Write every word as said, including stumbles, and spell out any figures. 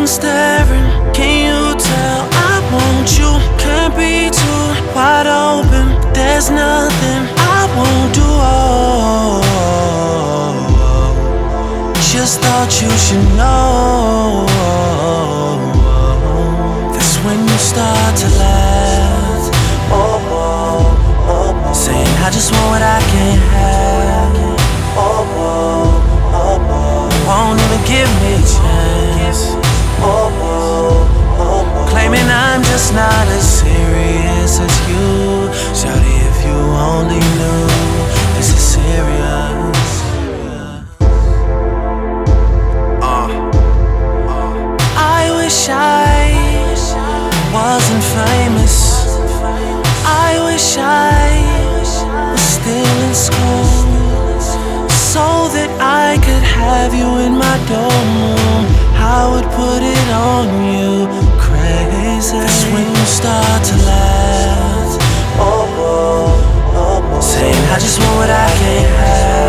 I'm staring, can you tell I want you? Can't be too wide open, there's nothing I won't do. Oh, just thought you should know. That's when you start to laugh. Oh, oh, oh, saying I just want what I can't have. Oh, oh, oh, won't even give me a chance. Oh, oh, oh, claiming I'm just not as serious as you. Shawty, if you only knew this is serious. uh, uh. I wish I wasn't famous. I wish I was still in school, so that I could have you in my dorm room. I would put it on you, crazy. That's when you start to laugh. Oh, oh, oh, oh. Saying I just want what I can't have.